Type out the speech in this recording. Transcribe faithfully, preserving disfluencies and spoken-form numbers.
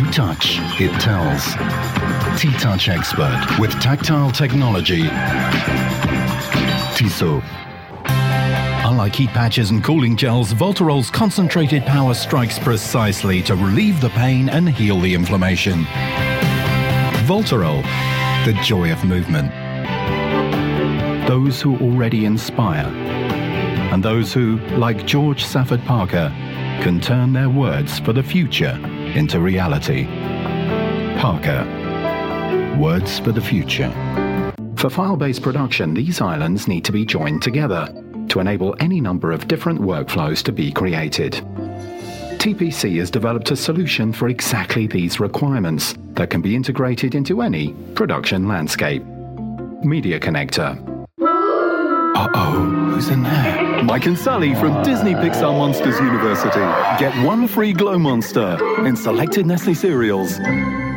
Touch, it tells. T-Touch Expert with tactile technology. Tissot. Unlike heat patches and cooling gels, Voltarol's concentrated power strikes precisely to relieve the pain and heal the inflammation. Voltarol, the joy of movement. Those who already inspire, and those who, like George Safford Parker, can turn their words for the future into reality. Parker. Words for the future. For file-based production, these islands need to be joined together to enable any number of different workflows to be created. T P C has developed a solution for exactly these requirements that can be integrated into any production landscape. Media Connector. Uh-oh, who's in there? Mike and Sally from Disney Pixar Monsters University. Get one free Glow Monster in selected Nestle cereals.